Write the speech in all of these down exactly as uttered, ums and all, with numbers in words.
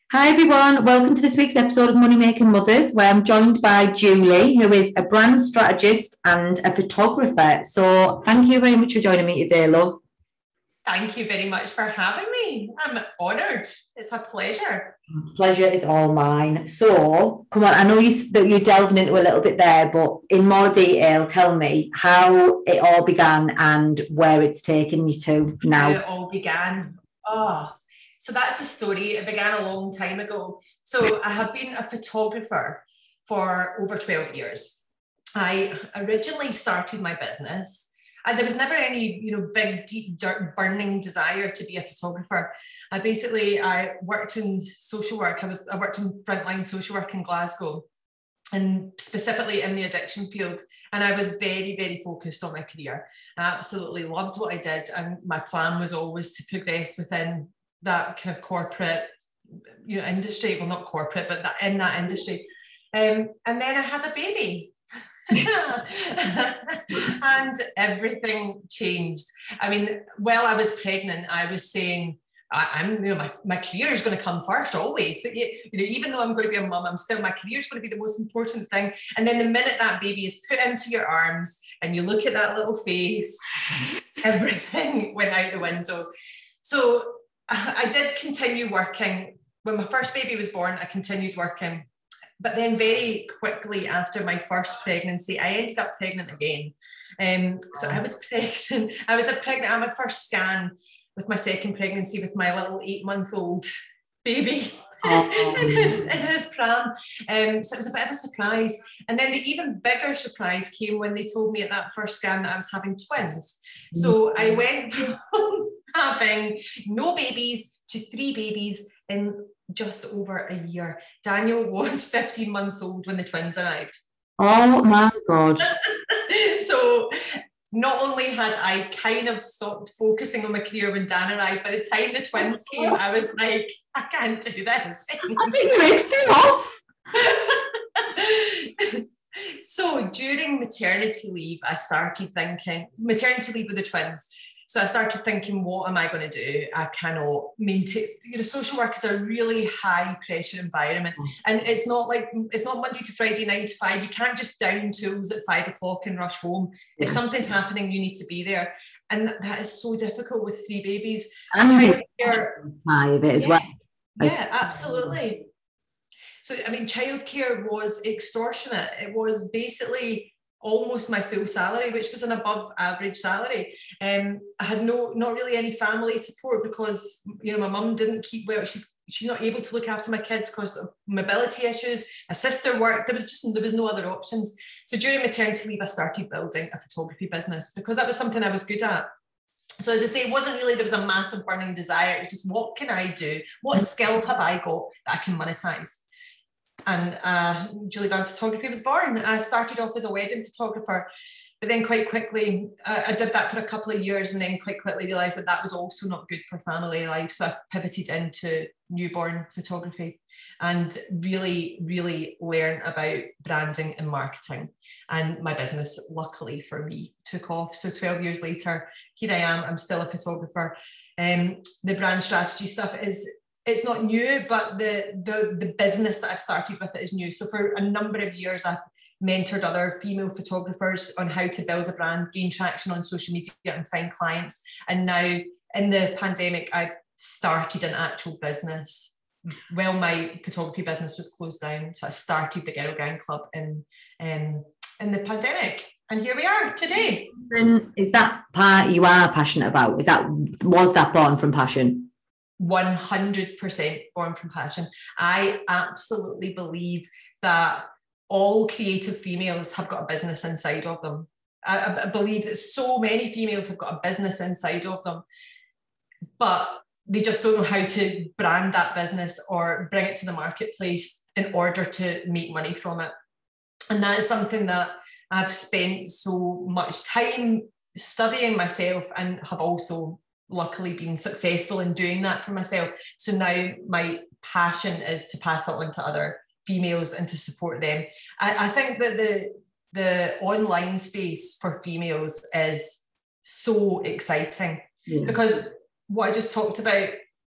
Hi everyone, welcome to this week's episode of Money Making Mothers, where I'm joined by Julie, who is a brand strategist and a photographer. So thank you very much for joining me today, love. Thank you very much for having me. I'm honoured. It's a pleasure. Pleasure is all mine. So come on, I know you, that you're delving into a little bit there, but in more detail, tell me how it all began and where it's taken you to now. How it all began. Oh, so that's the story. It began a long time ago. So I have been a photographer for over twelve years. I originally started my business, and there was never any, you know, big, deep, dirt, burning desire to be a photographer. I basically, I worked in social work. I was, I worked in frontline social work in Glasgow, and specifically in the addiction field. And I was very, very focused on my career. I absolutely loved what I did. And my plan was always to progress within that kind of corporate, you know, industry. Well, not corporate, but that, in that industry. Um, and then I had a baby. And everything changed. I mean, while I was pregnant, I was saying, I, I'm, you know, my, my career is going to come first always. So, you, you know, even though I'm going to be a mum, I'm still, my career is going to be the most important thing. And then the minute that baby is put into your arms and you look at that little face, everything went out the window. So I did continue working. When my first baby was born, I continued working. But then very quickly after my first pregnancy, I ended up pregnant again. Um, so I was pregnant. I was a pregnant at my first scan with my second pregnancy with my little eight-month-old baby oh. in, his, in his pram. Um, so it was a bit of a surprise. And then the even bigger surprise came when they told me at that first scan that I was having twins. So I went from having no babies to three babies in just over a year. Daniel was fifteen months old when the twins arrived. Oh my God. So not only had I kind of stopped focusing on my career when Dan arrived, by the time the twins came, I was like, I can't do this. I think your head fell off. So during maternity leave, I started thinking, maternity leave with the twins. So I started thinking, what am I going to do? I cannot maintain, you know, social work is a really high pressure environment. And it's not like, it's not Monday to Friday, nine to five. You can't just down tools at five o'clock and rush home. Yeah. If something's happening, you need to be there. And that is so difficult with three babies. And childcare of it as yeah, well. Yeah, absolutely. So, I mean, childcare was extortionate. It was basically almost my full salary, which was an above average salary. Um, I had no, not really any family support because, you know, my mum didn't keep well. She's she's not able to look after my kids because of mobility issues. My sister worked. There was just, there was no other options. So during maternity leave, I started building a photography business because that was something I was good at. So as I say, it wasn't really, there was a massive burning desire. It's just, what can I do? What skill have I got that I can monetize? And uh, Julie Vance Photography was born. I started off as a wedding photographer, but then quite quickly, uh, I did that for a couple of years and then quite quickly realised that that was also not good for family life. So I pivoted into newborn photography and really, really learned about branding and marketing. And my business, luckily for me, took off. So twelve years later, here I am. I'm still a photographer. Um, the brand strategy stuff is, it's not new, but the, the, the business that I've started with it is new. So for a number of years, I've mentored other female photographers on how to build a brand, gain traction on social media and find clients. And now in the pandemic, I started an actual business. Well, my photography business was closed down. So I started the Girl Gang Club in, um, in the pandemic. And here we are today. And is that part you are passionate about? Is that, was that born from passion? one hundred percent born from passion. I absolutely believe that all creative females have got a business inside of them. I, I believe that so many females have got a business inside of them, but they just don't know how to brand that business or bring it to the marketplace in order to make money from it. And that is something that I've spent so much time studying myself and have also luckily been successful in doing that for myself. So now my passion is to pass that on to other females and to support them. I, I think that the the online space for females is so exciting, yeah. Because what I just talked about,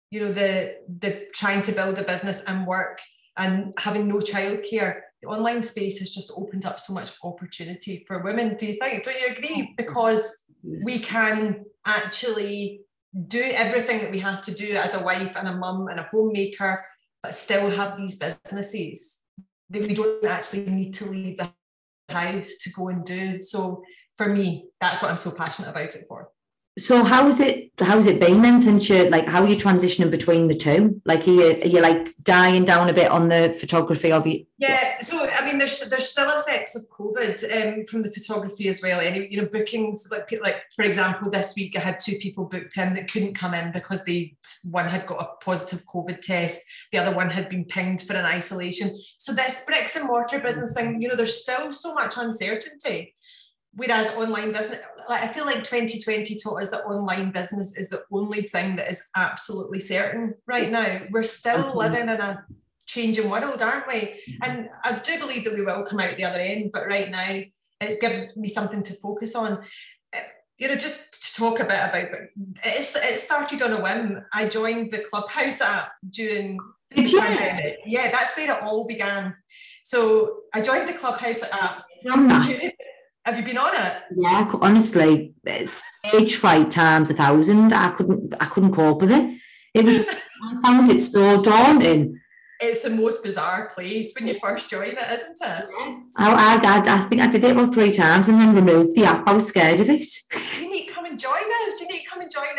you know, the the trying to build a business and work and having no childcare, the online space has just opened up so much opportunity for women. Do you think? Don't you agree? Because we can actually do everything that we have to do as a wife and a mum and a homemaker, but still have these businesses that we don't actually need to leave the house to go and do. So for me, that's what I'm so passionate about it for. So how is it how's it been then since you're like how are you transitioning between the two? Like are you, are you like dying down a bit on the photography of you? Yeah, so I mean there's there's still effects of COVID um, from the photography as well. Any you know bookings like like for example this week I had two people booked in that couldn't come in because they one had got a positive COVID test, the other one had been pinged for an isolation. So this bricks and mortar business thing, you know, there's still so much uncertainty. Whereas online business, like I feel like twenty twenty taught us that online business is the only thing that is absolutely certain right now. We're still okay. living in a changing world, aren't we? And I do believe that we will come out the other end, but right now it gives me something to focus on. You know, just to talk a bit about it, it's, it started on a whim. I joined the Clubhouse app during the yeah. pandemic. Yeah, that's where it all began. So I joined the Clubhouse app. During, Have you been on it? Yeah, honestly, it's stage fright times a thousand. I couldn't, I couldn't cope with it. It was, I found it so daunting. It's the most bizarre place when you first join it, isn't it? Yeah. I, I, I think I did it about three times and then removed the app. I was scared of it. You need to come and join us. You need to come and join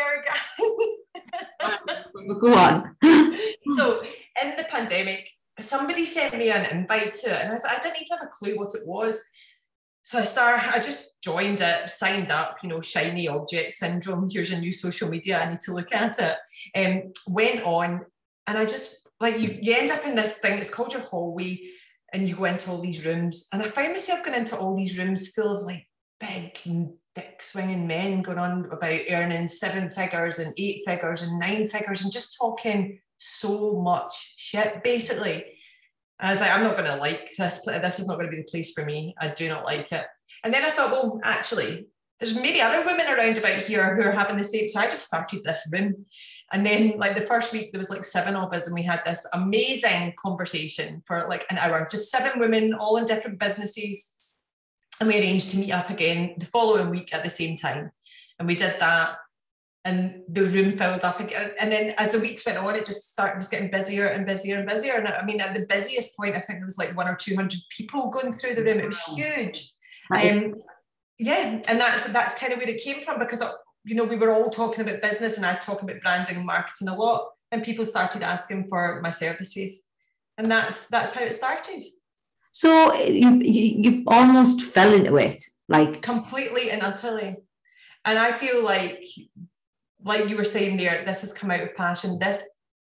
our gang. Go on. So in the pandemic, somebody sent me an invite to it, and I, I didn't even have a clue what it was. So I started, I just joined it, signed up, you know, shiny object syndrome. Here's a new social media, I need to look at it. Um, went on, and I just, like, you, you end up in this thing, it's called your hallway, and you go into all these rooms. And I found myself going into all these rooms full of like big, dick swinging men going on about earning seven figures and eight figures and nine figures and just talking so much shit, basically. And I was like, I'm not going to like this. This is not going to be the place for me. I do not like it. And then I thought, well, actually, there's maybe other women around about here who are having the same. So I just started this room. And then like the first week, there was like seven of us and we had this amazing conversation for like an hour, just seven women, all in different businesses. And we arranged to meet up again the following week at the same time. And we did that. And the room filled up again. And then as the weeks went on, it just started, was getting busier and busier and busier. And I mean, at the busiest point, I think there was like one or two hundred people going through the room. It was huge. Um, yeah, and that's that's kind of where it came from, because, you know, we were all talking about business and I talk about branding and marketing a lot. And people started asking for my services. And that's that's how it started. So you, you, you almost fell into it, like... Completely and utterly. And I feel like... like you were saying there, this has come out of passion. This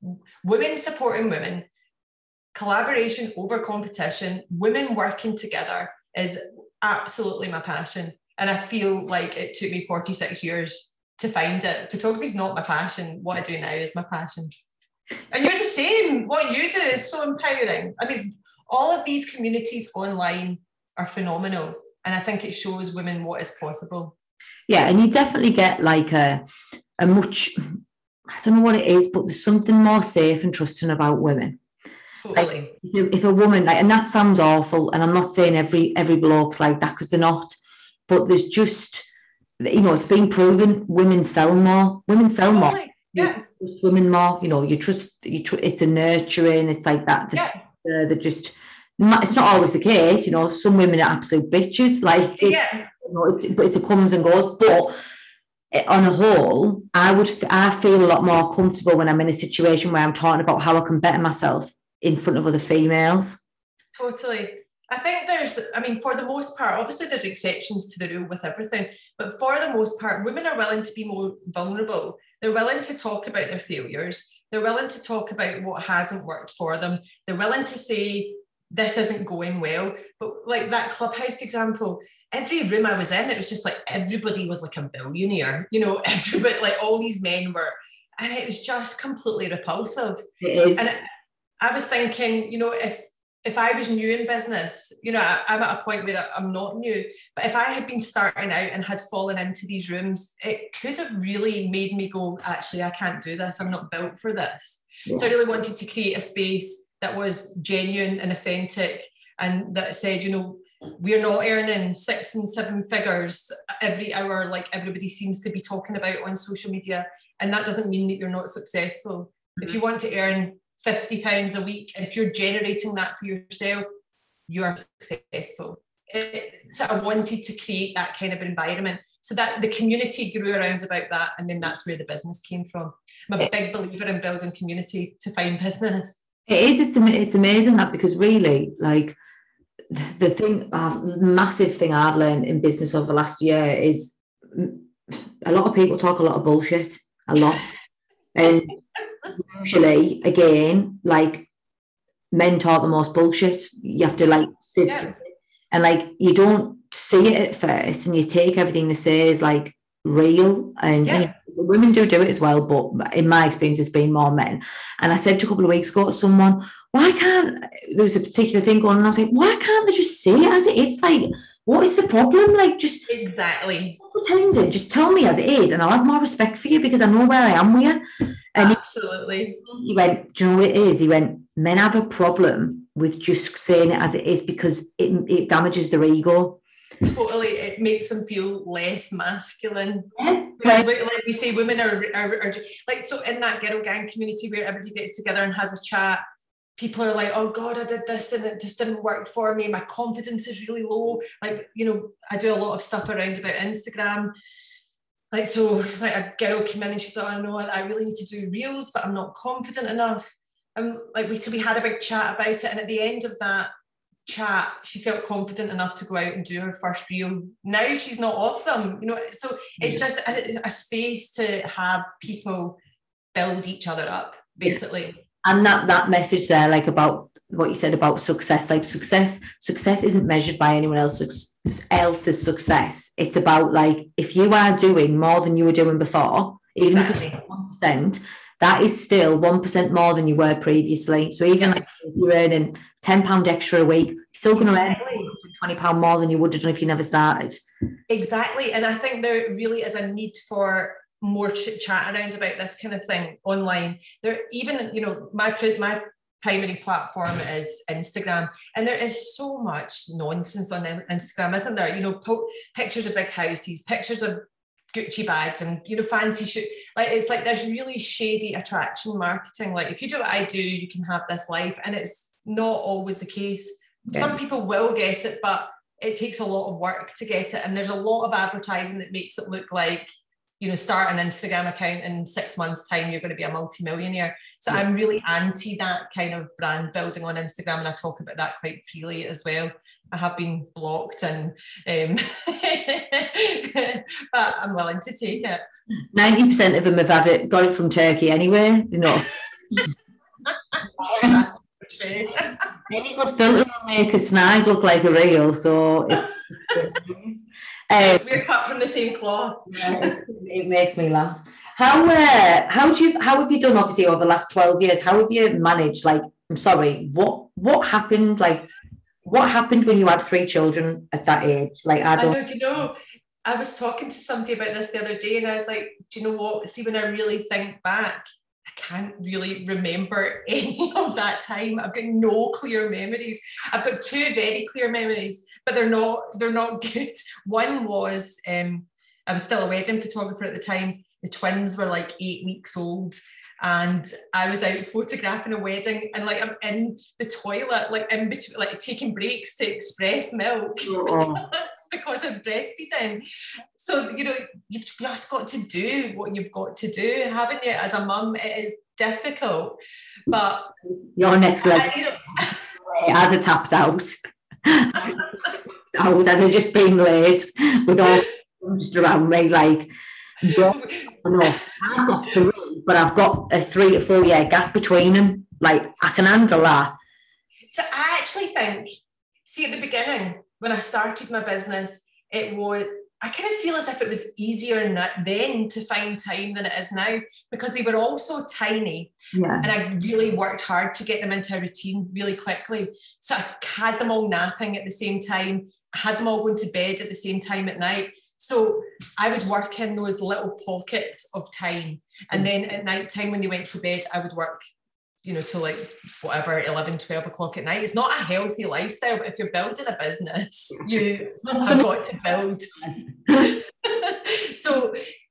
women supporting women, collaboration over competition, women working together is absolutely my passion. And I feel like it took me forty-six years to find it. Photography is not my passion. What I do now is my passion. And you're the same. What you do is so empowering. I mean, all of these communities online are phenomenal. And I think it shows women what is possible. Yeah, and you definitely get like a... a much, I don't know what it is, but there's something more safe and trusting about women. Totally. Like, if, if a woman, like, and that sounds awful, and I'm not saying every every bloke's like that, because they're not, but there's just, you know, it's been proven women sell more. Women sell more. Totally. Yeah. You trust women more. You know, you trust. You tr- it's a nurturing. It's like that. They're, yeah. they're just. It's not always the case. You know, some women are absolute bitches. Like, it, yeah. You know, it's, but it's a comes and goes, but. On a whole, I would I feel a lot more comfortable when I'm in a situation where I'm talking about how I can better myself in front of other females. Totally. I think there's, I mean, for the most part, obviously there's exceptions to the rule with everything, but for the most part, women are willing to be more vulnerable. They're willing to talk about their failures. They're willing to talk about what hasn't worked for them. They're willing to say, this isn't going well. But like that Clubhouse example, every room I was in, it was just like everybody was like a billionaire, you know, everybody, like all these men were, and it was just completely repulsive. It is. And I was thinking, you know, if if I was new in business, you know, I, I'm at a point where I'm not new, but if I had been starting out and had fallen into these rooms, it could have really made me go, actually, I can't do this. I'm not built for this. Yeah. So I really wanted to create a space that was genuine and authentic, and that said, you know, we're not earning six and seven figures every hour like everybody seems to be talking about on social media. And that doesn't mean that you're not successful. Mm-hmm. If you want to earn fifty pounds a week, and if you're generating that for yourself, you're successful. It, so I wanted to create that kind of environment so that the community grew around about that, and then that's where the business came from. I'm a big believer in building community to find business. It is, it's, it's amazing that, because really, like, the thing, uh, massive thing I've learned in business over the last year is a lot of people talk a lot of bullshit, a lot. And usually, again, like, men talk the most bullshit. You have to, like, sift yeah. it. And, like, you don't see it at first, and you take everything they say as, like, real. And, yeah. and women do do it as well, but in my experience, it's been more men. And I said a couple of weeks ago to someone, why can't, there was a particular thing going on, and I was like, why can't they just say it as it is? Like, what is the problem? Like, just exactly pretending, just tell me as it is, and I'll have more respect for you because I know where I am with you. And absolutely. He, he went, do you know what it is? He went, men have a problem with just saying it as it is because it, it damages their ego. Totally, it makes them feel less masculine. Yeah. Like, like we say, women are, are, are like, so in that girl gang community where everybody gets together and has a chat, people are like, oh God, I did this and it just didn't work for me. My confidence is really low. Like, you know, I do a lot of stuff around about Instagram. Like, so like a girl came in and she thought, I know I really need to do reels, but I'm not confident enough. And like we, so we had a big chat about it. And at the end of that chat, she felt confident enough to go out and do her first reel. Now she's not off them, you know. So it's just a, a space to have people build each other up, basically. And that that message there, like about what you said about success, like success, success isn't measured by anyone else's else's success. It's about, like, if you are doing more than you were doing before, even exactly. if it's one percent, that is still one percent more than you were previously. So even like if you're earning ten pounds extra a week, you're still going to exactly. earn one hundred twenty pounds more than you would have done if you never started. Exactly. And I think there really is a need for more chit chat around about this kind of thing online. There, even, you know, my my primary platform is Instagram, and there is so much nonsense on Instagram, isn't there? You know, po- pictures of big houses, pictures of Gucci bags, and, you know, fancy shoot. Like, it's like there's really shady attraction marketing. Like, if you do what I do, you can have this life, and it's not always the case. Yeah. Some people will get it, but it takes a lot of work to get it, and there's a lot of advertising that makes it look like, you know, start an Instagram account in six months' time, you're going to be a multimillionaire. So yeah. I'm really anti that kind of brand building on Instagram, and I talk about that quite freely as well. I have been blocked, and um, but I'm willing to take it. ninety percent of them have had it, got it from Turkey anyway, you know. That's true. Any good filter will make a snag look like a reel, so it's, it's Um, we're cut from the same cloth. Yeah, it, it makes me laugh. How uh, how do you how have you done, obviously, over the last twelve years? How have you managed? Like, I'm sorry, what what happened? Like, what happened when you had three children at that age? Like, I don't. I know, do you know, I was talking to somebody about this the other day, and I was like, do you know what? See, when I really think back, I can't really remember any of that time. I've got no clear memories. I've got two very clear memories, but they're not they're not good. One was um, I was still a wedding photographer at the time. The twins were like eight weeks old, and I was out photographing a wedding, and like I'm in the toilet, like in between, like taking breaks to express milk oh. because of breastfeeding. So, you know, you've just got to do what you've got to do, haven't you? As a mum, it is difficult, but your next level. I, you know, as it tapped out. I would have just been late with all just around me, like, no, I've got three, but I've got a three to four year gap between them. Like, I can handle that. So I actually think, see, at the beginning, when I started my business, it was I kind of feel as if it was easier then to find time than it is now, because they were all so tiny. Yeah. And I really worked hard to get them into a routine really quickly. So I had them all napping at the same time. I had them all going to bed at the same time at night. So I would work in those little pockets of time. And then at night time when they went to bed, I would work, you know, till like whatever, eleven, twelve o'clock at night. It's not a healthy lifestyle, but if you're building a business, you have got to build. So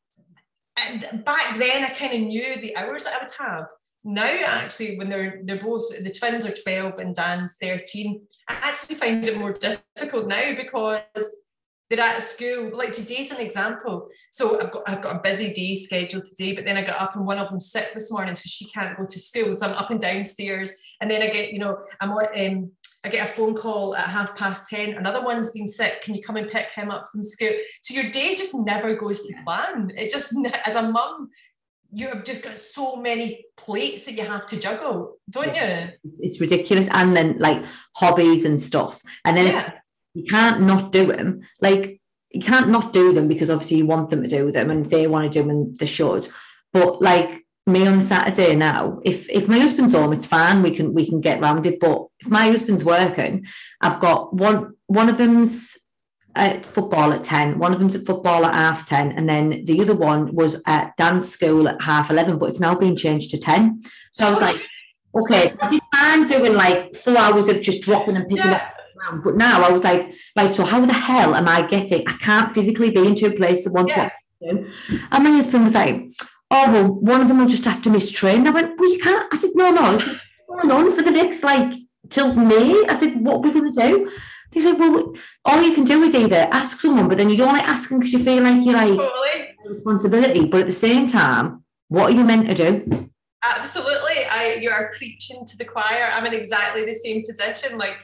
back then I kind of knew the hours that I would have. Now, actually, when they're they're both, the twins are twelve and Dan's thirteen, I actually find it more difficult now because they're at school. Like today's an example. So I've got I've got a busy day scheduled today, but then I got up and one of them's sick this morning, so she can't go to school. So I'm up and downstairs, and then I get, you know, I'm um, I get a phone call at half past ten. Another one's been sick. Can you come and pick him up from school? So your day just never goes to plan. It just, as a mum, you have just got so many plates that you have to juggle, don't you? It's ridiculous. And then like hobbies and stuff, and then yeah. it's, you can't not do them. Like you can't not do them because obviously you want them to do them and they want to do them and they should. But like me on Saturday now, if if my husband's home, it's fine. We can we can get round it. But if my husband's working, I've got one one of them's at football at ten, one of them's at football at half ten, and then the other one was at dance school at half eleven, but it's now been changed to ten. So I was like, okay, I didn't mind doing like four hours of just dropping and picking yeah. up. But now I was like, right, so how the hell am I getting? I can't physically be in two places at once. Yeah. And my husband was like, oh, well, one of them will just have to miss train. I went, well, you can't. I said, no, no, this is going on for the next, like, till May. I said, what are we going to do? He's like, well, all you can do is either ask someone, but then you don't like asking because you feel like you're like totally. responsibility. But at the same time, what are you meant to do? Absolutely. I, you are preaching to the choir. I'm in exactly the same position. Like,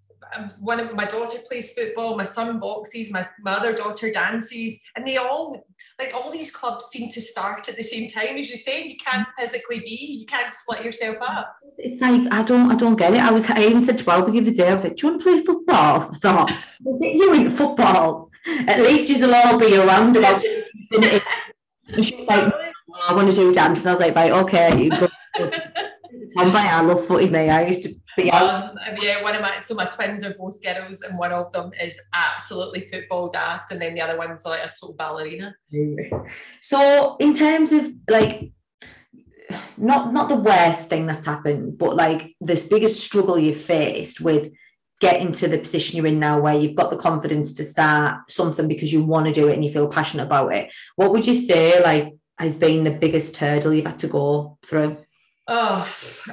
one of my daughter plays football, my son boxes, my, my other daughter dances, and they all, like all these clubs seem to start at the same time. As you say, you can't physically be, you can't split yourself up. It's like, I don't I don't get it. I was I even said twelve the other day, I was like, do you want to play football? I thought, we'll get you into football. At least you'll all be around about it. And she was like, oh, I want to do dance. And I was like, right, okay, you go. Tom, I love footy, me. I used to be out. Um, yeah, one of my so my twins are both girls, and one of them is absolutely football daft, and then the other one's like a total ballerina. So, in terms of like, not not the worst thing that's happened, but like the biggest struggle you faced with getting to the position you're in now, where you've got the confidence to start something because you want to do it and you feel passionate about it. What would you say like has been the biggest hurdle you've had to go through? Oh,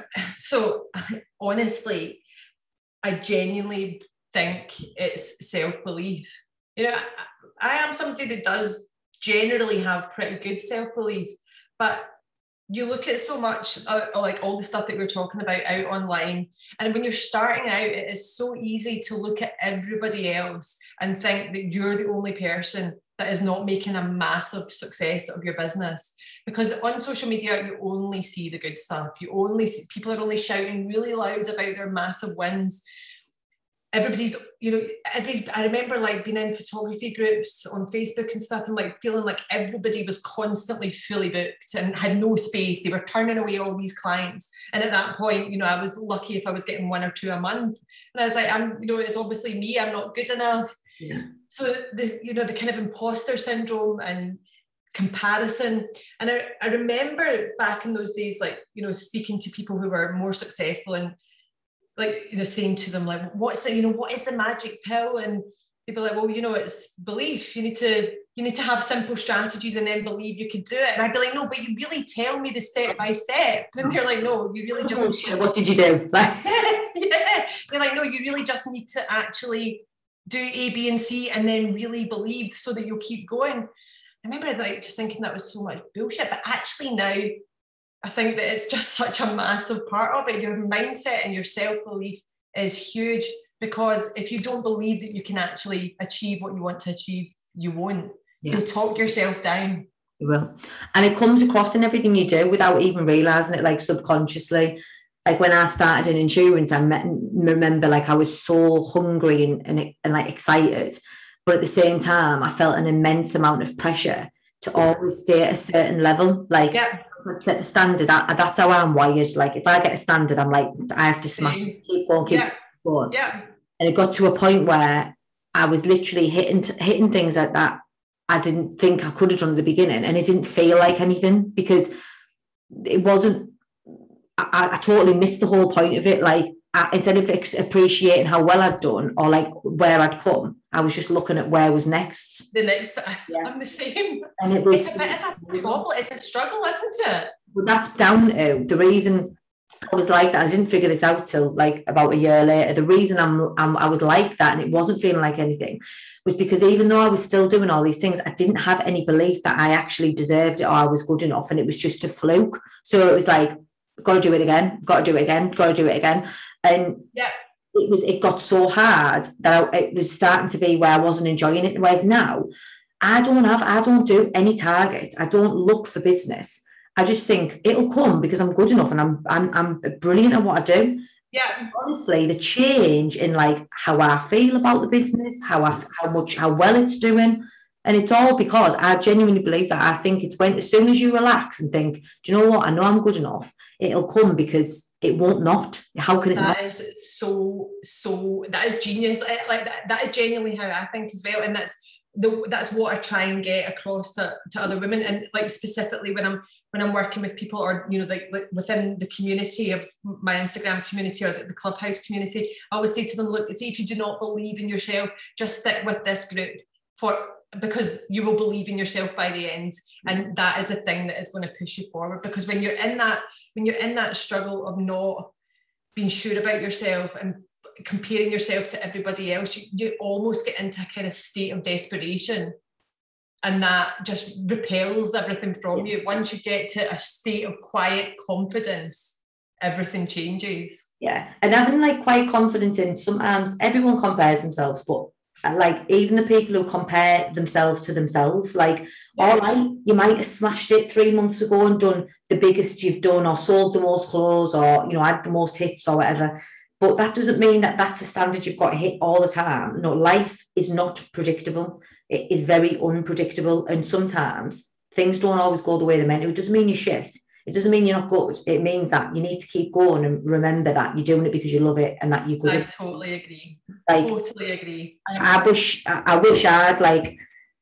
so honestly, I genuinely think it's self-belief. You know, I, I am somebody that does generally have pretty good self-belief, but you look at so much, uh, like all the stuff that we're talking about out online, and when you're starting out, it is so easy to look at everybody else and think that you're the only person that is not making a massive success of your business. Because on social media, you only see the good stuff. You only see, people are only shouting really loud about their massive wins. Everybody's, you know, every, I remember like being in photography groups on Facebook and stuff and like feeling like everybody was constantly fully booked and had no space. They were turning away all these clients. And at that point, you know, I was lucky if I was getting one or two a month. And I was like, I'm, you know, it's obviously me, I'm not good enough. Yeah. So the, you know, the kind of imposter syndrome and comparison. And I, I remember back in those days, like, you know, speaking to people who were more successful and like, you know, saying to them, like, what's the, you know, what is the magic pill? And people are like, well, you know, it's belief. You need to, you need to have simple strategies and then believe you could do it. And I'd be like, no, but you really tell me the step by step. And they're like, no, you really just, what did you do? Yeah. They're like, no, you really just need to actually do A, B, and C and then really believe so that you'll keep going. I remember like just thinking that was so much bullshit, but actually now I think that it's just such a massive part of it. Your mindset and your self-belief is huge, because if you don't believe that you can actually achieve what you want to achieve, you won't. Yeah. You'll talk yourself down. You will. And it comes across in everything you do without even realising it, like subconsciously. Like when I started in insurance, I met, remember like I was so hungry and, and, and like excited. but at the same time, I felt an immense amount of pressure to always stay at a certain level. Like, yeah. set the standard. I, that's how I'm wired. Like, if I get a standard, I'm like, I have to smash Same. it, keep going, keep yeah. going. Yeah. And it got to a point where I was literally hitting hitting things like that I didn't think I could have done at the beginning, and it didn't feel like anything because it wasn't. I, I totally missed the whole point of it. Like, I, instead of ex- appreciating how well I'd done or like where I'd come, I was just looking at where was next. The next, yeah. I'm the same. And it was. It's a bit of a problem. It's a struggle, isn't it? Well, that's down to the reason I was like that. I didn't figure this out till like about a year later. The reason I'm, I'm I was like that and it wasn't feeling like anything was because even though I was still doing all these things, I didn't have any belief that I actually deserved it or I was good enough, and it was just a fluke. So it was like, got to do it again, got to do it again, got to do it again, and yeah, it was. It got so hard that I, it was starting to be where I wasn't enjoying it. Whereas now, I don't have, I don't do any targets. I don't look for business. I just think it'll come because I'm good enough and I'm I'm I'm brilliant at what I do. Yeah. Honestly, the change in like how I feel about the business, how I how much how well it's doing, and it's all because I genuinely believe that. I think it's when as soon as you relax and think, do you know what? I know I'm good enough. It'll come because it won't not. How can it that not? That is so so. That is genius. Like that, that is genuinely how I think as well, and that's the that's what I try and get across to, to other women, and like specifically when I'm when I'm working with people, or you know, like, like within the community of my Instagram community or the, the Clubhouse community, I always say to them, look, see, if you do not believe in yourself, just stick with this group for because you will believe in yourself by the end, and that is the thing that is going to push you forward. Because when you're in that when you're in that struggle of not being sure about yourself and comparing yourself to everybody else, you, you almost get into a kind of state of desperation. And that just repels everything from you. Once you get to a state of quiet confidence, everything changes. Yeah. And having like quiet confidence in, sometimes everyone compares themselves, but like even the people who compare themselves to themselves, like, yeah. all right, you might have smashed it three months ago and done the biggest you've done or sold the most clothes or, you know, had the most hits or whatever. But that doesn't mean that that's a standard you've got to hit all the time. No, life is not predictable. It is very unpredictable. And sometimes things don't always go the way they're meant to. It doesn't mean you're shit. It doesn't mean you're not good. It means that you need to keep going and remember that you're doing it because you love it and that you're good. I at totally agree. Like, totally agree. I wish, I wish I'd like,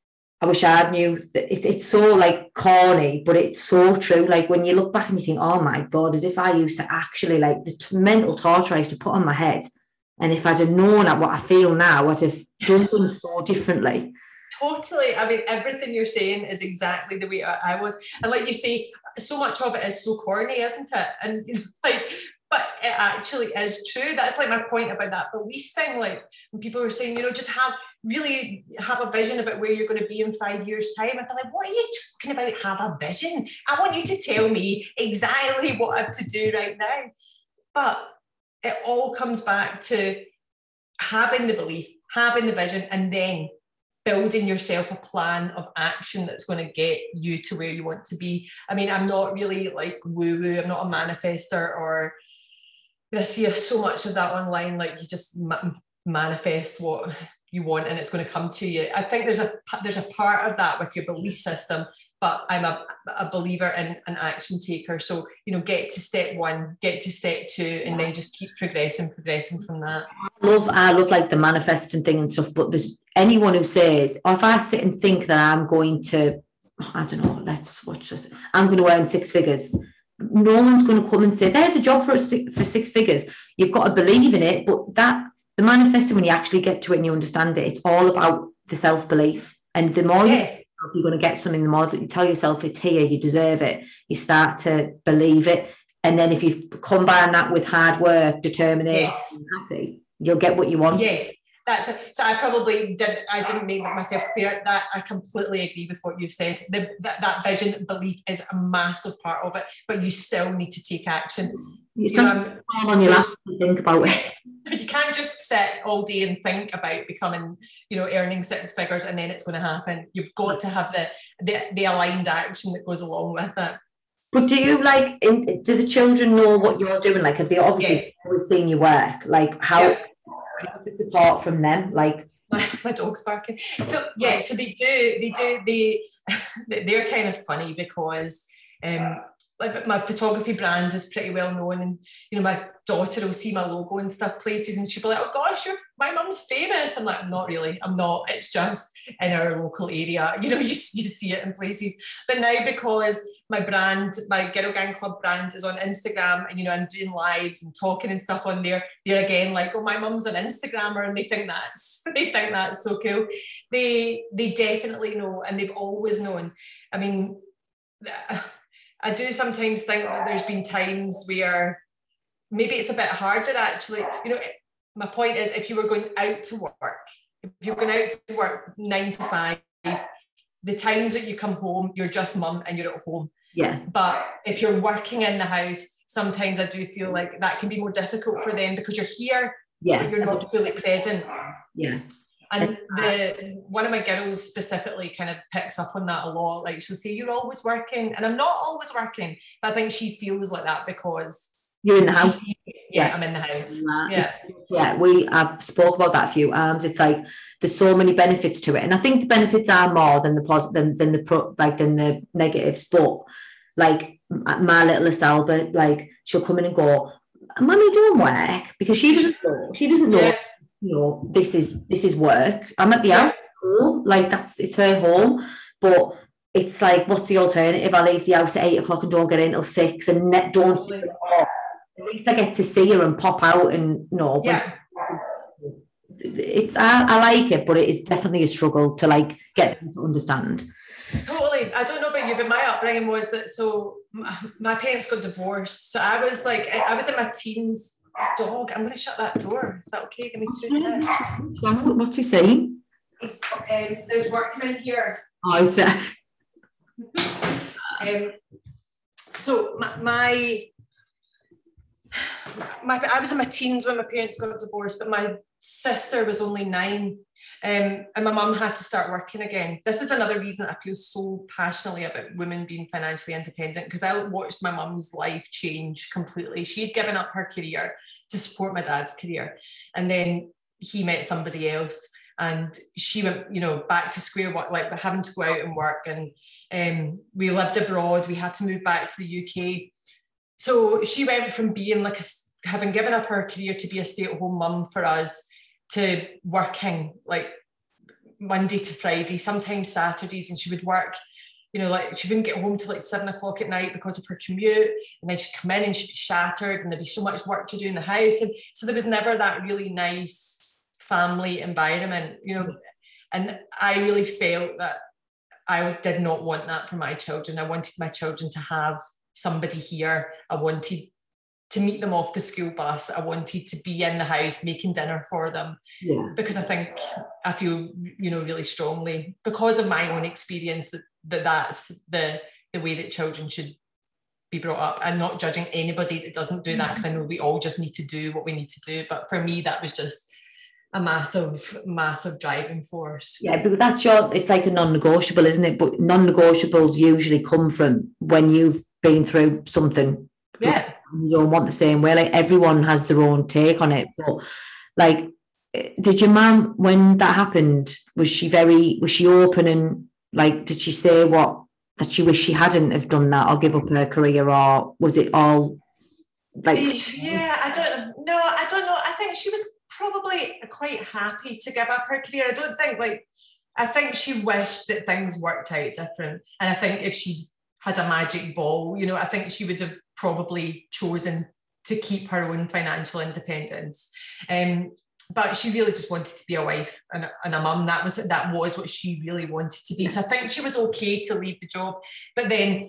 I wish I knew that it, it's so like corny, but it's so true. Like when you look back and you think, oh my God, as if I used to actually like the t- mental torture I used to put on my head. And if I'd have known at what I feel now, I'd have done things so differently. Totally. I mean, everything you're saying is exactly the way I, I was. And like you say, so much of it is so corny, isn't it? And you know, like, but it actually is true. That's like my point about that belief thing. Like when people were saying, you know, just have really have a vision about where you're going to be in five years' time. I'd be like, what are you talking about? Have a vision? I want you to tell me exactly what I'm to do right now. But it all comes back to having the belief, having the vision, and then building yourself a plan of action that's going to get you to where you want to be. I mean, I'm not really like woo-woo. I'm not a manifester, or I see so much of that online. Like you just ma- manifest what you want and it's going to come to you. I think there's a there's a part of that with your belief system, but I'm a, a believer in an action taker. So, you know, get to step one, get to step two, and then just keep progressing, progressing from that. I love, I love like the manifesting thing and stuff, but there's anyone who says, or if I sit and think that I'm going to, I don't know, let's watch this, I'm going to earn six figures. No one's going to come and say, there's a job for, a, for six figures. You've got to believe in it, but that, the manifesting, when you actually get to it and you understand it, it's all about the self-belief. And the more yes. you, you're going to get something, the more that you tell yourself it's here, you deserve it, you start to believe it. And then if you combine that with hard work, determination, yes. and happy, you'll get what you want. Yes. That's a, so I probably did I didn't make myself clear. That I completely agree with what you said. The, that, that vision, belief is a massive part of it, but you still need to take action. You, you know, on your last to think about it. You can't just sit all day and think about becoming, you know, earning six figures and then it's going to happen. You've got to have the the, the aligned action that goes along with it. But do you like? In, do the children know what you're doing? Like, have they obviously yes. always seen your work? Like, how? Yeah. How's the support from them? Like, my, my dog's barking. So, yeah, so they do, they do, they, they're kind of funny because um, like my photography brand is pretty well known, and you know my daughter will see my logo and stuff places and she'll be like, oh gosh, you're, my mum's famous. I'm like, I'm not really, I'm not, it's just in our local area, you know, you, you see it in places. But now because my brand, my Girl Gang Club brand is on Instagram, and you know I'm doing lives and talking and stuff on there, they're again like, oh, my mum's an Instagrammer, and they think that's they think that's so cool. They they definitely know, and they've always known. I mean, I do sometimes think that there's been times where maybe it's a bit harder actually. You know, my point is, if you were going out to work, if you're going out to work nine to five, the times that you come home, you're just mum and you're at home. Yeah. But if you're working in the house, sometimes I do feel like that can be more difficult for them because you're here, yeah, but you're not fully present. Yeah. And the one of my girls specifically kind of picks up on that a lot. Like she'll say, you're always working. And I'm not always working. But I think she feels like that because you're in the house. Yeah, yeah, I'm in the house. Yeah. Yeah, we have spoke about that a few times. It's like there's so many benefits to it. And I think the benefits are more than the positive than, than the pro like than the negatives. But like my littlest Albert, like she'll come in and go, Mummy doing work, because she doesn't know, she doesn't know. Yeah. You know, this is this is work. I'm at the yeah. house, like that's it's her home, but it's like, what's the alternative? I leave the house at eight o'clock and don't get in till six, and net don't see her at at least I get to see her and pop out, and you know, yeah. It's I, I like it, but it is definitely a struggle to like get them to understand. Totally. I don't know about you, but my upbringing was that so my, my parents got divorced, so I was like I was in my teens. Dog, I'm going to shut that door. Is that okay? Give me two seconds. What's he saying? Um, there's workmen here. Oh, is there? um, so my, my, my, I was in my teens when my parents got divorced, but my sister was only nine. Um, and my mum had to start working again. This is another reason I feel so passionately about women being financially independent, because I watched my mum's life change completely. She had given up her career to support my dad's career. And then he met somebody else and she went, you know, back to square one, like having to go out and work. And um, we lived abroad. We had to move back to the U K. So she went from being like, a, having given up her career to be a stay-at-home mum for us, to working like Monday to Friday, sometimes Saturdays, and she would work, you know, like she wouldn't get home till like seven o'clock at night because of her commute, and then she'd come in and she'd be shattered and there'd be so much work to do in the house, and so there was never that really nice family environment, you know, and I really felt that I did not want that for my children. I wanted my children to have somebody here. I wanted to meet them off the school bus. I wanted to be in the house making dinner for them. Yeah. Because I think, I feel, you know, really strongly, because of my own experience, that, that that's the, the way that children should be brought up. I'm not judging anybody that doesn't do that, because I know we all just need to do what we need to do. But for me, that was just a massive, massive driving force. Yeah, but that's your, it's like a non-negotiable, isn't it? But non-negotiables usually come from when you've been through something. Yeah. You don't want the same way. Like everyone has their own take on it. But like, did your mum, when that happened, was she very, was she open, and like, did she say what, that she wished she hadn't have done that or give up her career, or was it all like? Yeah, I don't know. I don't know. I think she was probably quite happy to give up her career. I don't think like, I think she wished that things worked out different. And I think if she'd had a magic ball, you know, I think she would have probably chosen to keep her own financial independence. Um, but she really just wanted to be a wife and a, and a mum. That was that was what she really wanted to be. So I think she was okay to leave the job. But then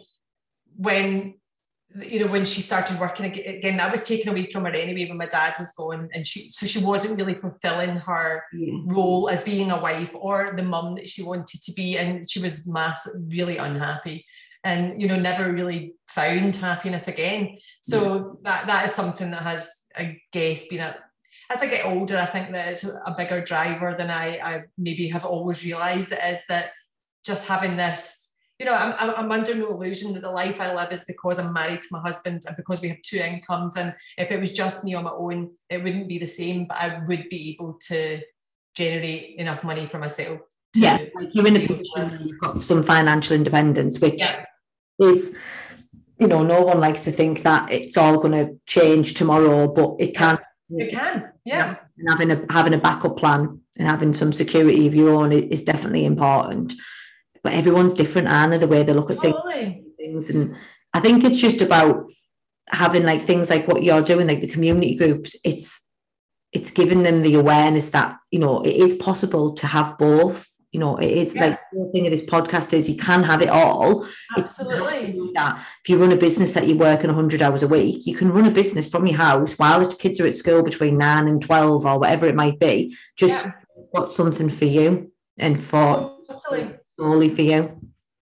when, you know, when she started working again, that was taken away from her anyway when my dad was gone. And she, so she wasn't really fulfilling her yeah. role as being a wife or the mum that she wanted to be. And she was massive, really unhappy. And, you know, never really found happiness again. So yeah. that that is something that has, I guess, been a, as I get older, I think that it's a bigger driver than I, I maybe have always realised it is, that just having this, you know, I'm, I'm under no illusion that the life I live is because I'm married to my husband and because we have two incomes. And if it was just me on my own, it wouldn't be the same, but I would be able to generate enough money for myself. Yeah, like you're in a position where you've got some financial independence, which yeah. is, you know, no one likes to think that it's all going to change tomorrow, but it can. It can, yeah. And having a having a backup plan and having some security of your own is definitely important. But everyone's different, Anna, the way they look at totally. things. And I think it's just about having like things like what you're doing, like the community groups. It's it's giving them the awareness that, you know, it is possible to have both. You know, it is yeah. like the whole thing of this podcast is you can have it all. Absolutely. That. If you run a business that you're working one hundred hours a week, you can run a business from your house while the kids are at school between nine and twelve or whatever it might be. Just yeah. got something for you and for totally. solely for you.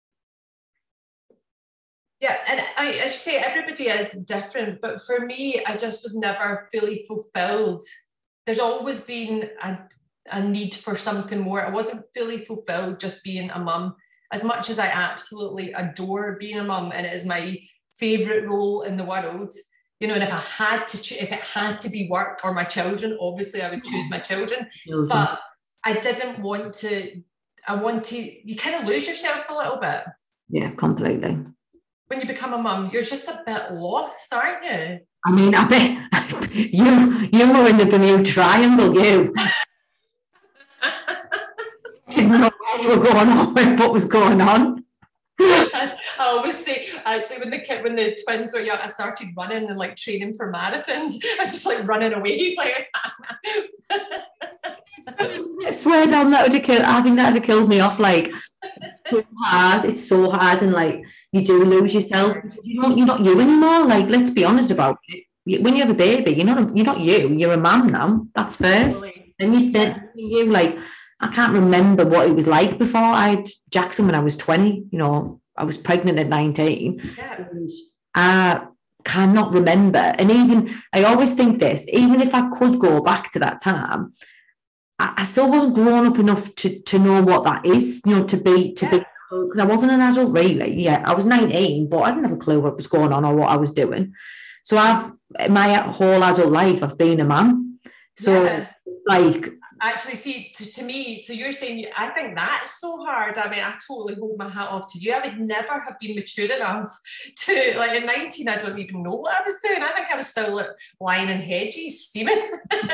Yeah, and I, as you say, everybody is different, but for me, I just was never fully fulfilled. There's always been a a need for something more. I wasn't fully fulfilled just being a mum, as much as I absolutely adore being a mum and it is my favorite role in the world. You know, and if I had to, cho- if it had to be work or my children, obviously I would choose my children. children. But I didn't want to. I want to. You kind of lose yourself a little bit. Yeah, completely. When you become a mum, you're just a bit lost, aren't you? I mean, I bet you you were in the Bermuda Triangle, you. Didn't know where you were going on, what was going on. I always say, actually, when the kid, when the twins were young, I started running and like training for marathons. I was just like running away, like. I swear down, that would have killed. I think that would have killed me off. Like, it's so hard. It's so hard, and like you do lose yourself. You don't. You're not you anymore. Like, let's be honest about it. When you have a baby, you're not. A, you're not you. You're a mum now. That's first. And you, then you like. I can't remember what it was like before I had Jackson when I was twenty. You know, I was pregnant at nineteen. Yeah. And I cannot remember. And even, I always think this, even if I could go back to that time, I, I still wasn't grown up enough to, to know what that is, you know, to be, to yeah. be, because I wasn't an adult really. Yeah, I was nineteen, but I didn't have a clue what was going on or what I was doing. So I've, my whole adult life, I've been a mum. So yeah. like, actually, see, to, to me, so you're saying, I think that's so hard. I mean, I totally hold my hat off to you. I would never have been mature enough to, like, in nineteen, I don't even know what I was doing. I think I was still like, lying in hedges, steaming.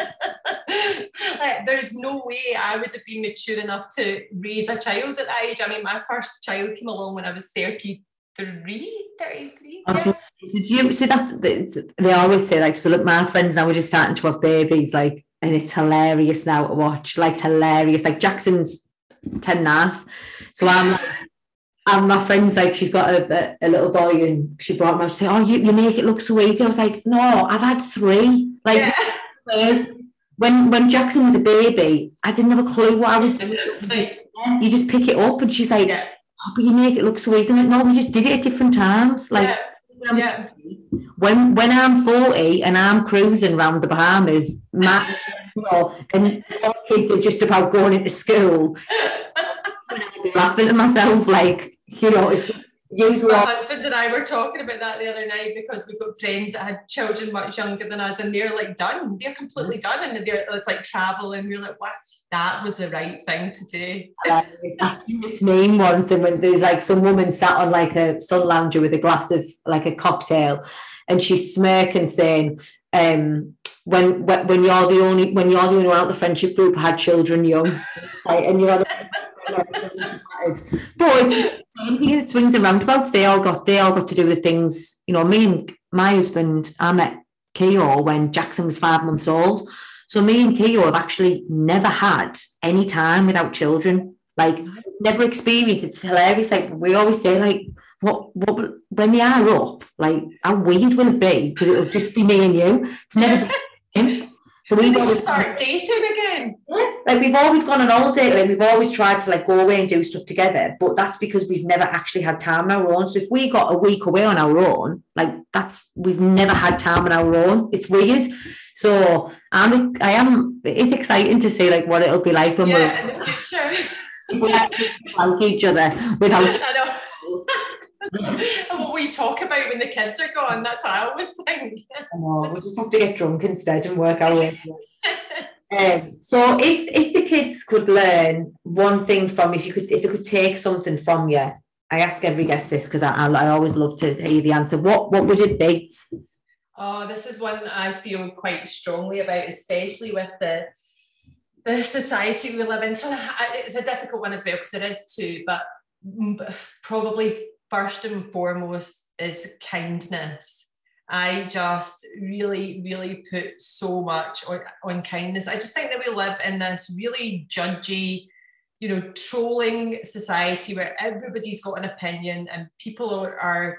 Like, there's no way I would have been mature enough to raise a child at that age. I mean, my first child came along when I was thirty-three, thirty-three. Yeah. So, you, so that's, they always say, like, so look, my friends now are just starting to have babies, like, and it's hilarious now to watch, like hilarious. Like Jackson's ten and a half. So I'm like, and my friend's like, she's got a, a, a little boy and she brought me, she said, oh, you, you make it look so easy. I was like, no, I've had three. Like, yeah. when when Jackson was a baby, I didn't have a clue what I was doing. Like, you just pick it up and she's like, yeah. oh, but you make it look so easy. I'm like, no, we just did it at different times. Like, yeah. when, I was yeah. when when I'm forty and I'm cruising around the Bahamas, my, you know, and our kids are just about going into school, I'm laughing at myself, like, you know, my all- husband and I were talking about that the other night because we've got friends that had children much younger than us, and they're like done, they're completely done, and they're it's like travel, and we're like, what? That was the right thing to do. uh, I seen this meme once, and when there's like some woman sat on like a sun lounger with a glass of like a cocktail, and she's smirking, saying, um, when when you're the only when you're the only one out the friendship group had children young, like, and you're but it's anything that swings and roundabouts. They all got they all got to do with things. You know, me and my husband, I met Keo when Jackson was five months old. So me and Keo have actually never had any time without children. Like, never experienced. It's hilarious. Like, we always say, like, what, what, when they are up, like, how weird will it be? Because it'll just be me and you. It's never been him. So we always start dating again. Yeah, like we've always gone on holiday. Like we've always tried to like go away and do stuff together. But that's because we've never actually had time on our own. So if we got a week away on our own, like that's we've never had time on our own. It's weird. So I'm, I am. It's exciting to see like what it'll be like when yeah, we're in the future. We actually like each other without. I know. And what we talk about when the kids are gone, that's what I always think. I know, we'll just have to get drunk instead and work our way. Um, so if if the kids could learn one thing from, if you could, if they could take something from you, I ask every guest this because I, I I always love to hear the answer. What what would it be? Oh, this is one I feel quite strongly about, especially with the the society we live in. So it's a difficult one as well because there is two, but probably first and foremost is kindness. I just really, really put so much on, on kindness. I just think that we live in this really judgy, you know, trolling society where everybody's got an opinion and people are, are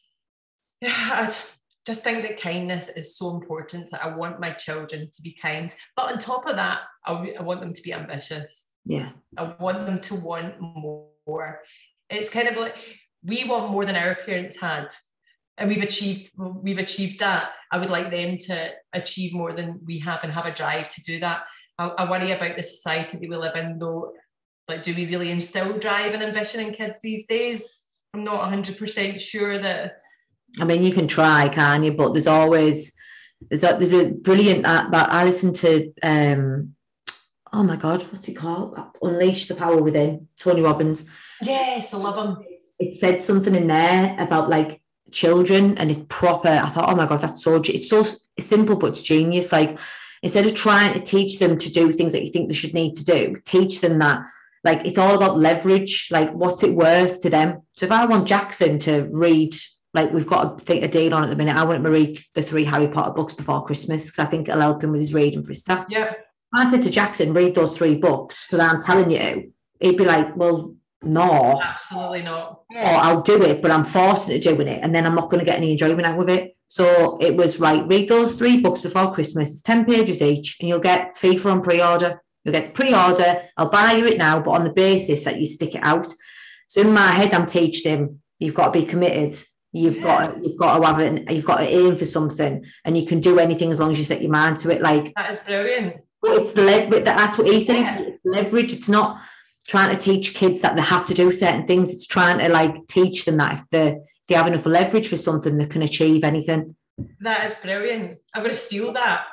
yeah, I just think that kindness is so important. That I want my children to be kind. But on top of that, I, I want them to be ambitious. Yeah. I want them to want more. It's kind of like we want more than our parents had. And we've achieved we've achieved that. I would like them to achieve more than we have and have a drive to do that. I, I worry about the society that we live in, though. Like, do we really instill drive and ambition in kids these days? I'm not one hundred percent sure that. I mean, you can try, can't you? But there's always there's a, there's a brilliant app that I listened to. Um, oh my God, what's it called? Unleash the Power Within. Tony Robbins. Yes, I love him. It said something in there about like children, and it's proper. I thought, oh my God, that's so it's so simple, but it's genius. Like, instead of trying to teach them to do things that you think they should need to do, teach them that like it's all about leverage. Like, what's it worth to them? So if I want Jackson to read, like we've got a, think, a deal on at the minute, I want him to read the three Harry Potter books before Christmas because I think it'll help him with his reading for his stats. Yeah. I said to Jackson, read those three books because I'm telling you, he'd be like, well, no, absolutely not. Oh, I'll do it, but I'm forced into doing it, and then I'm not going to get any enjoyment out of it. So it was right. Read those three books before Christmas. It's ten pages each, and you'll get FIFA on pre-order. You'll get the pre-order. I'll buy you it now, but on the basis that you stick it out. So in my head, I'm teaching him you've got to be committed. You've yeah. got to, you've got to have it. You've got to aim for something, and you can do anything as long as you set your mind to it. Like, that is brilliant. But it's the leverage. That's what he said. Yeah. It's leverage. It's not trying to teach kids that they have to do certain things. It's trying to like teach them that if they if they have enough leverage for something, they can achieve anything. That is brilliant. I'm going to steal that.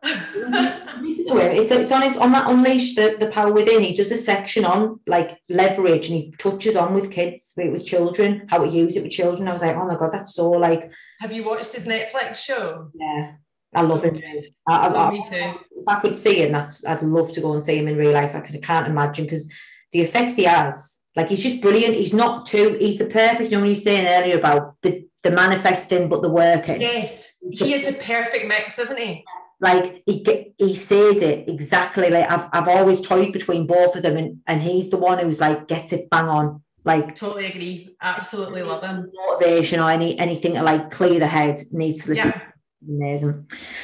Listen to him. It's, it's on his on that Unleash the, the Power Within. He does a section on like leverage, and he touches on with kids, with, with children, how to use it with children. I was like, oh my God, that's so like. Have you watched his Netflix show? Yeah. I love so him. I, so I, me too. If I could see him, that's I'd love to go and see him in real life. I, could, I can't imagine because the effect he has, like he's just brilliant. He's not too, he's the perfect, you know, when you were saying earlier about the, the manifesting but the working. Yes, he is a perfect mix, isn't he? Like he he says it exactly. Like I've I've always toyed between both of them, and, and he's the one who's like gets it bang on. Like totally agree. Absolutely love him. Motivation or any anything to like clear the head needs to listen. Yeah. Amazing.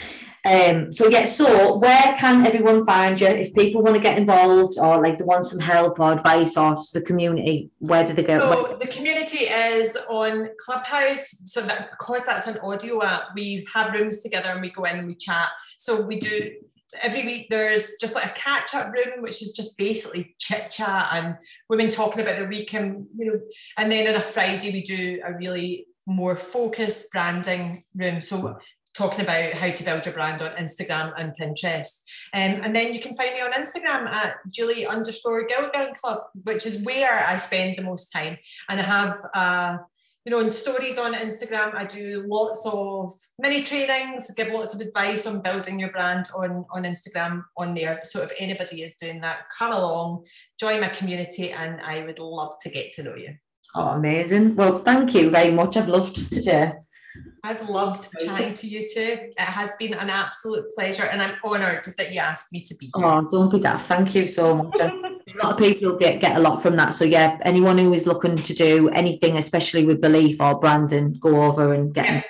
Um, so yeah, so where can everyone find you if people want to get involved or like they want some help or advice or the community? Where do they go? So where- the community is on Clubhouse. So that because that's an audio app, we have rooms together and we go in and we chat. So we do every week. There's just like a catch-up room, which is just basically chit chat and women talking about their week, and you know. And then on a Friday we do a really more focused branding room. So talking about how to build your brand on Instagram and Pinterest. Um, and then you can find me on Instagram at Julie underscore Guildbuilding Club, which is where I spend the most time. And I have, uh, you know, in stories on Instagram, I do lots of mini trainings, give lots of advice on building your brand on, on Instagram on there. So if anybody is doing that, come along, join my community, and I would love to get to know you. Oh, amazing. Well, thank you very much. I've loved today. I've loved chatting to you too. It has been an absolute pleasure, and I'm honoured that you asked me to be here. Oh, don't be daft. Thank you so much. A lot of people get, get a lot from that. So yeah, anyone who is looking to do anything, especially with belief or branding, go over and get yeah.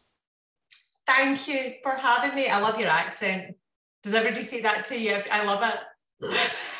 Thank you for having me. I love your accent. Does everybody say that to you? I love it.